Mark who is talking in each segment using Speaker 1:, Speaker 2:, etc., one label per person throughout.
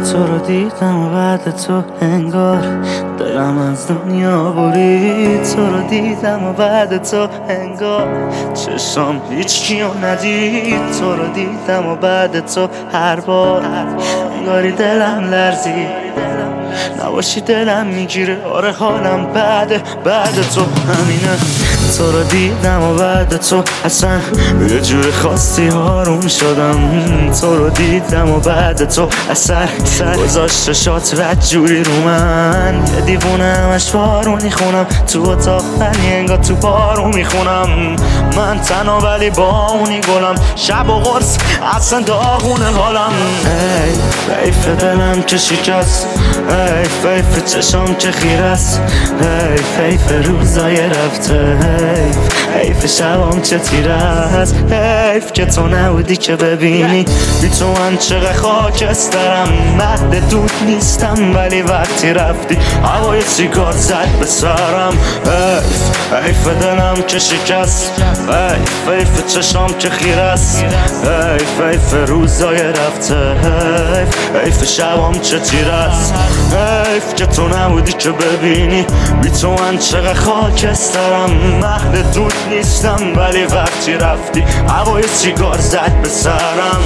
Speaker 1: تو رو دیدم و بعد تو انگار دلم از دنیا برید. تو رو دیدم و بعد تو انگار چشام هیچ کیو ندید. تو رو دیدم و بعد تو هر بار انگاری دلم لرزید. نباشی دلم میگیره، آره حالم بعد تو همینه. تو رو دیدم و بعد تو اصلا یه جور خاصی آروم شدم. تو رو دیدم و بعد تو اثر گذاشت شات و جوری رو من. یه دیوونه همش بارونی خونم تو اتاق، ولی انگار تو بارون میخونم. من تنها ولی با اونی گلم، شب و قرص اصلا داغونه حالم. ای حیف دلم که شکست، حیف چشام که خیره است، حیف روزای رفته، حیف شبام چه تیره است. حیف که تو نبودی که ببینی بی تو من چقدر خاکسترم. مهد دود نیستم ولی وقتی رفتی هوای سیگار زد به سرم. حیف دلم که شکست، حیف چشام که خیره است، حیف روزای رفته، حیف شبام چه تیره است. حیف که تو نبودی که ببینی بی تو من چقدر خاکسترم. مهد دود نیستم ولی وقتی رفتی هوای سیگار زد به سرم.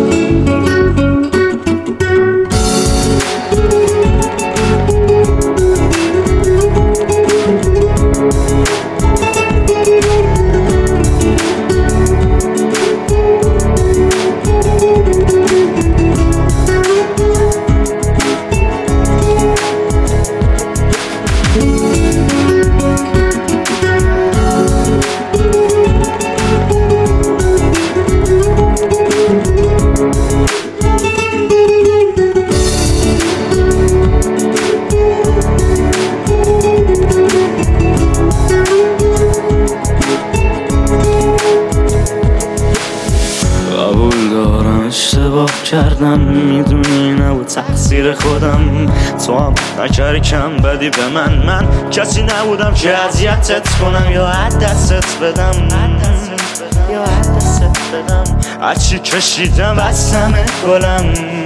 Speaker 1: اشتباه کردم میدونی نبود تقصیر خودم. تو هم نکردی کم بدی به من کسی نبودم که اذیتت کنم یا از دستت بدم. هرچی کشیدم بستم گلم.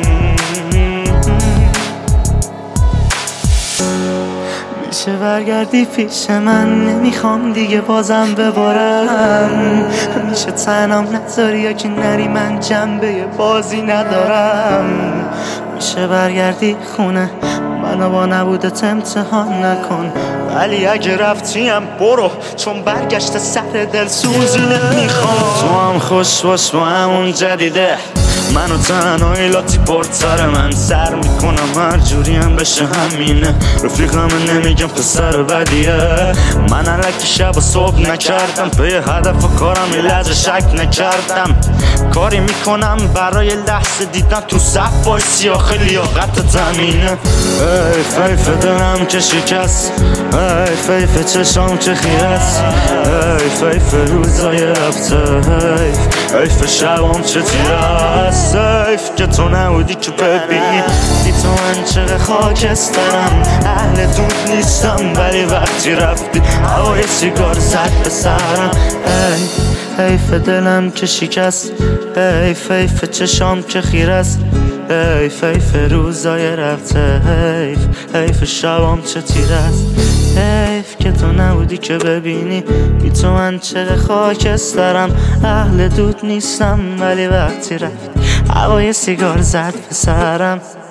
Speaker 1: میشه برگردی پیش من، نمیخوام دیگه بازم ببارم. میشه تنام نذاری یا که نری، من جنبه بازی ندارم. میشه برگردی خونه، منو با نبودت امتحان نکن. ولی اگه رفتیم برو، چون برگشت سر دل سوزی نمیخوام. تو هم خوش باش با همون جدیده، منو تنهایی لاتی پرتر من سر میکنم هر جوری هم بشه همینه. رفیقم نمیگم پسر بدیه، من علکی شب و صبح نکردم، پی هدف و کارم یه لحظه شک نکردم. کاری میکنم برای لحظه دیدن تو صف بایستی آخه لیاقت زمینه. حیف دلم که شکست، حیف چشام که خیره است، حیف روزای رفته، حیف شبام چه تیره است. حیف که تو نبودی که ببینی بی تو من چقدر خاکسترم. اهل دود نیستم ولی وقتی رفتی هوای سیگار زد به سرم. حیف دلم که شکست، حیف چشام که خیره است، حیف روزای رفته، حیف شبام چه تیره است. حیف که تو نبودی که ببینی بی تو من چقدر خاکسترم. اهل دود نیستم ولی وقتی رفت هوای سیگار زد به سرم.